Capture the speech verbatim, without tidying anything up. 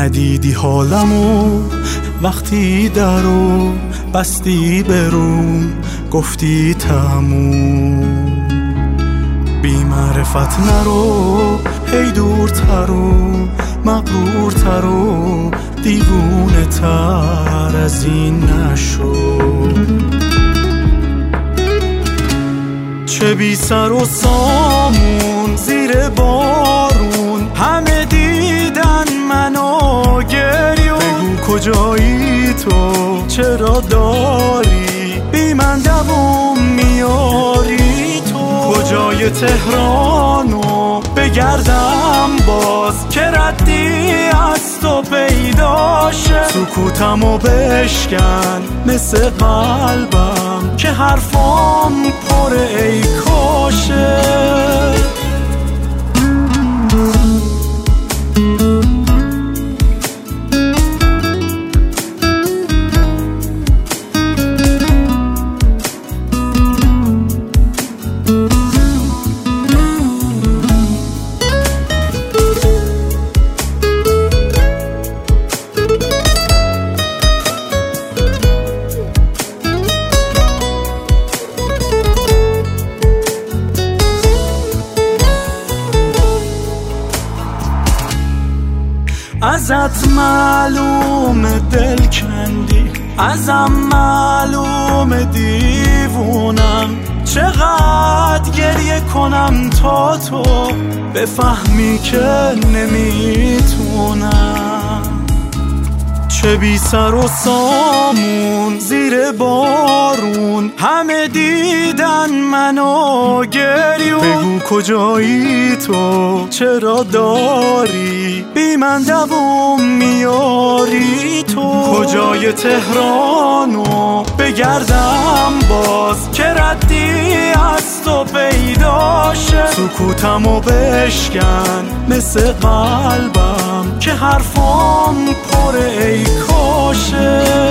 ندیدی حالمو وقتی درو بستی برون گفتی تموم. بی معرفت نرو هی دورتر و مغرورتر و دیوونه تر از این نشو. چه بی سر و سامون زیر بارون همه دیدن منو گریون. بگو کجایی تو چرا داری بی من دووم میاری تو؟ کجای تهرانو بگردم باز که ردی از تو پیداشه؟ سکوتمو بشکن مثل قلبم که حرفام پر ای کاشه. ازت معلوم دل کندی ازم معلوم دیوونم. چقدر گریه کنم تا تو بفهمی که نمیتونم. چه بی سر و سامون زیر بارون همه دیدن منو گریون. بگو کجایی تو چرا داری بی من دووم میاری تو؟ کجای تهرانو بگردم باز که ردی از تو پیداشه؟ سکوتمو بشکن مثل قلبم که حرفام پر ای کاشه.